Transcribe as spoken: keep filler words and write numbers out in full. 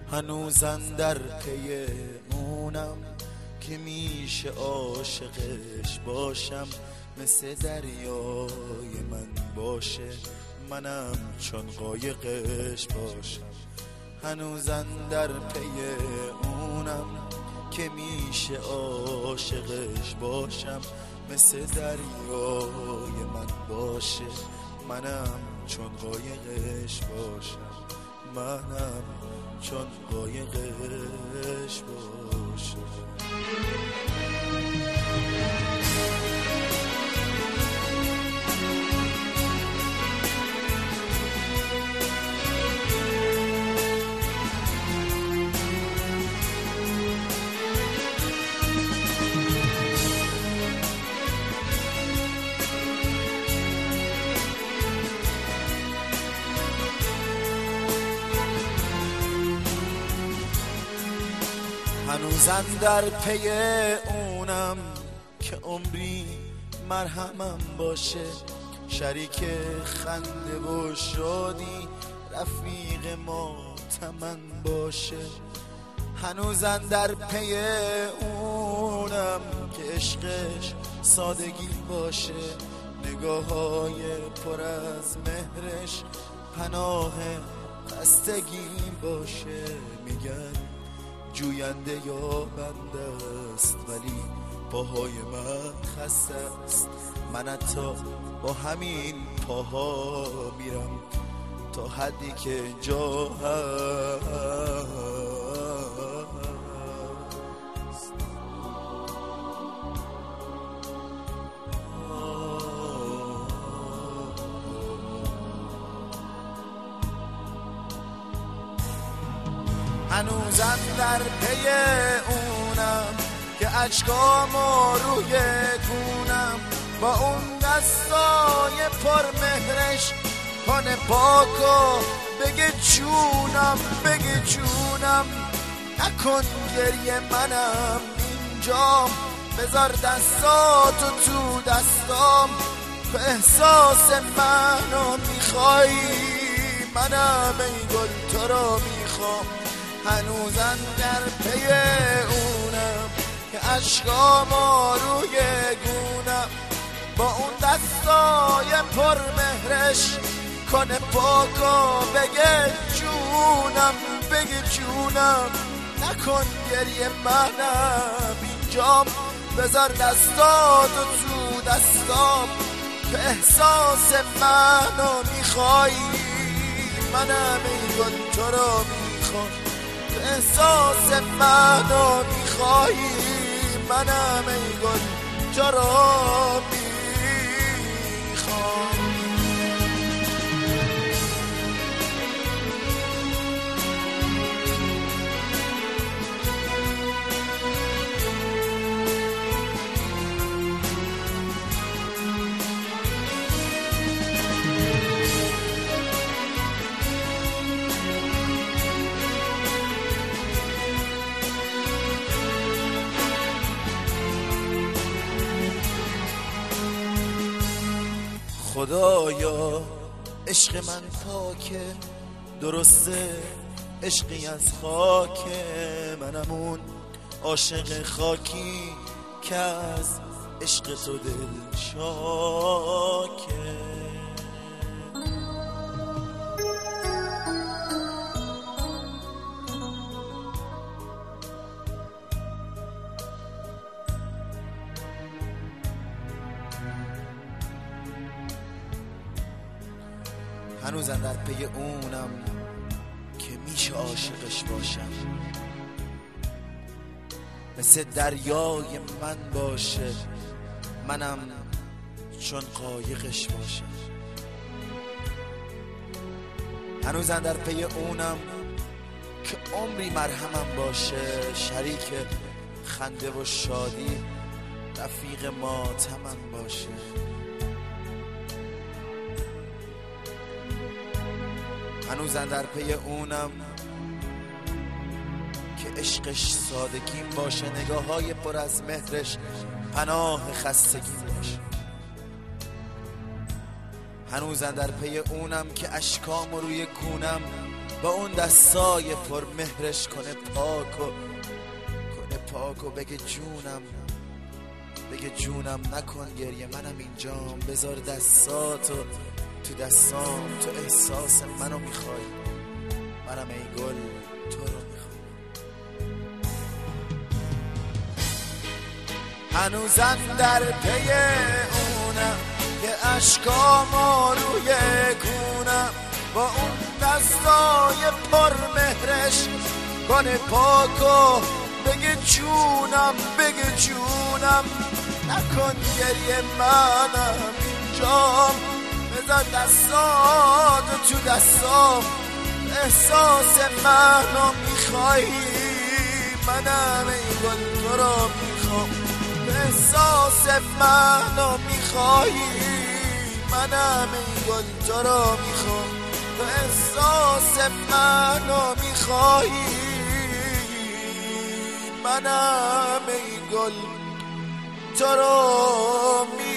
هنوزم در پی اونم که میشه عاشقش باشم، مثل دریای من باشه منم چون قایقش باشم. هنوزم در پی اونم که میشه عاشقش باشم، مثل دریای من باشه منم چون قایقش باشم، منم چون قایقش باشم. هنوزم در پی اونم که عمری مرهمم باشه، شریک خنده و شادی رفیق ماتمم باشه. هنوزم در پی اونم که عشقش سادگی باشه، نگاه‌های پر از مهرش پناه خستگی باشه. میگن جوینده یا بنده است ولی پاهای من خسته است، من حتی با همین پاها میرم تا حدی که جا هست. هنوزم در پی اونم که اشکامو روی گونم با اون دستای پر مهرش کنه پاکو بگه چونم، بگه چونم. نکن گریه منم اینجام، بذار دستاتو تو دستام، تو احساس منو میخوای منم ای گل تو رو میخوام. هنوزم در پی اونم که اشکامو روی گونم با اون دستای پر مهرش کنه پاکو بگه جونم، بگه جونم. نکن گریه منم اینجام، بذار دستاتو تو دستام، تو احساس منو میخوای منم ای گل تو رو میخوام. احساس منو میخوایی منم ای گل تو رو میخوام. خدایا عشق من پاکه، درسته عشقی از خاکه، منم اون عاشق خاکی که از عشق تو دل شاکه. هنوزم در پی اونم که میشه عاشقش باشم، مثل دریای من باشه منم چون قایقش باشم. هنوزم در پی اونم که عمری مرهمم باشه، شریک خنده و شادی رفیق ماتمم باشه. هنوزم در پی اونم که عشقش سادگی باشه، نگاه‌های پر از مهرش پناه خستگی باشه. هنوزم در پی اونم که اشکام روی کونم با اون دستای پر مهرش کنه پاک و کنه پاک و بگه جونم، بگه جونم نکن گریه، منم اینجام، بذار دستاتو تو دستام، تو احساس منو میخوای، منم ای گل تو رو میخوام. هنوزم در پی اونم که اشکامو روی کونم، با اون دستای پر مهرش کنه پاکو بگه جونم، بگه جونم نکن گریه، منم اینجام، بذار دستاتو تو دستام، احساس منو میخوای، منم ای گل تو رو میخوام، احساس منو میخوای، منم ای گل تو رو میخوام، احساس منو میخوای، منم ای گل تو رو میخوام.